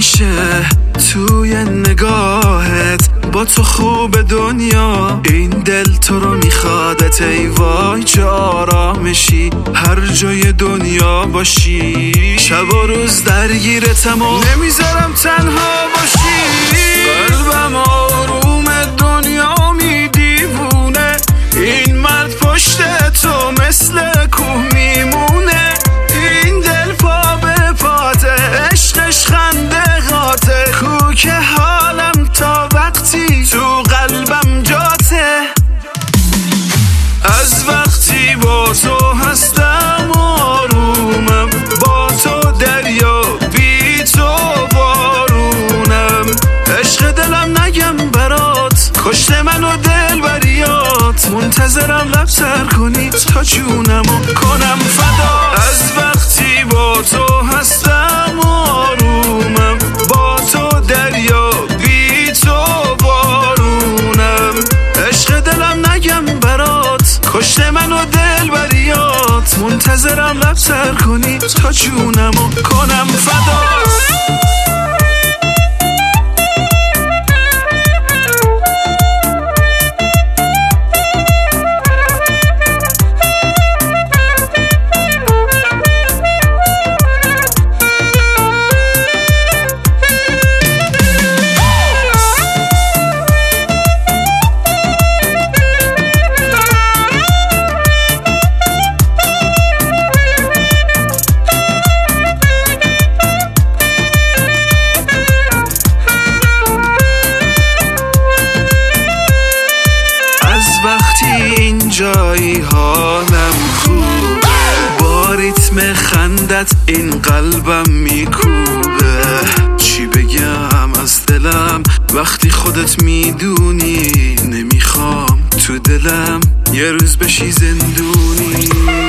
همیشه توی نگاهت، با تو خوب دنیا، این دل تو رو میخوادت. ای وای چه آرامشی هر جای دنیا باشی، شب و روز درگیرتم و نمیذارم تنها باشی. قلبم آروم دنیا میدیوونه، این مرد پشت تو مثل کوه میمونه. این دل پا به پاته، عشقش خنده غاته، کوک حالم تا وقتی تو قلبم جاته. از وقتی با تو هستم آرومم، با تو دریا بی تو بارونم. عشق دلم نگم برات، کشته من و دل بریات، منتظرم لب سر کنی تا جونمو کنم فدا. از وقتی با تو هستم آرومم، با تو دریا بی تو بارونم. عشق دلم نگم برات، کشته من و دل بریات، منتظرم لب سر کنی تا جونمو کنم فدا. جایی حالم خوب، با ریتم خندت این قلبم میکوبه. چی بگم از دلم وقتی خودت میدونی، نمیخوام تو دلم یه روز بشی زندونی.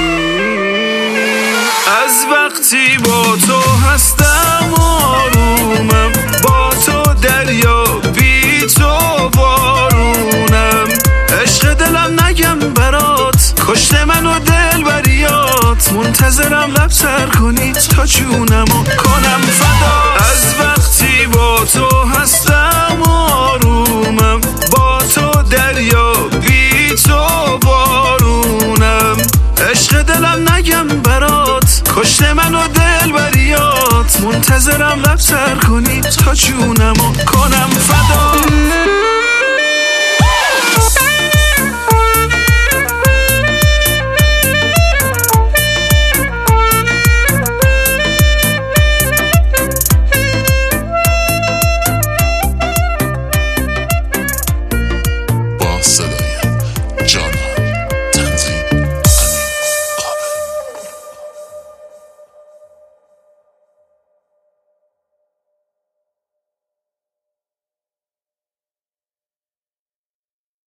از وقتی با تو هستم آرومم، با تو دریا بی تو بارونم. عشق دلم نگم برات، کشته من و دل بریات، منتظرم لب سر کنی تا جونمو کنم فدا. از وقتی با تو هستم آرومم، با تو دریا بی تو بارونم. عشق دلم نگم برات، کشته من و دل بریات، منتظرم لب سر کنی تا جونمو کنم.